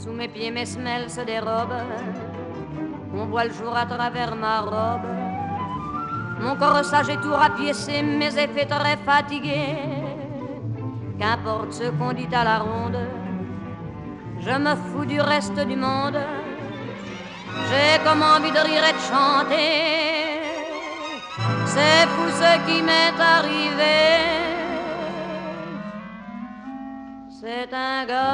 Sous mes pieds, mes semelles se dérobent. On voit le jour à travers ma robe. Mon corps sage est tout rapiécé, mes effets très fatigués. Qu'importe ce qu'on dit à la ronde, je me fous du reste du monde. J'ai comme envie de rire et de chanter. C'est fou ce qui m'est arrivé. C'est un gars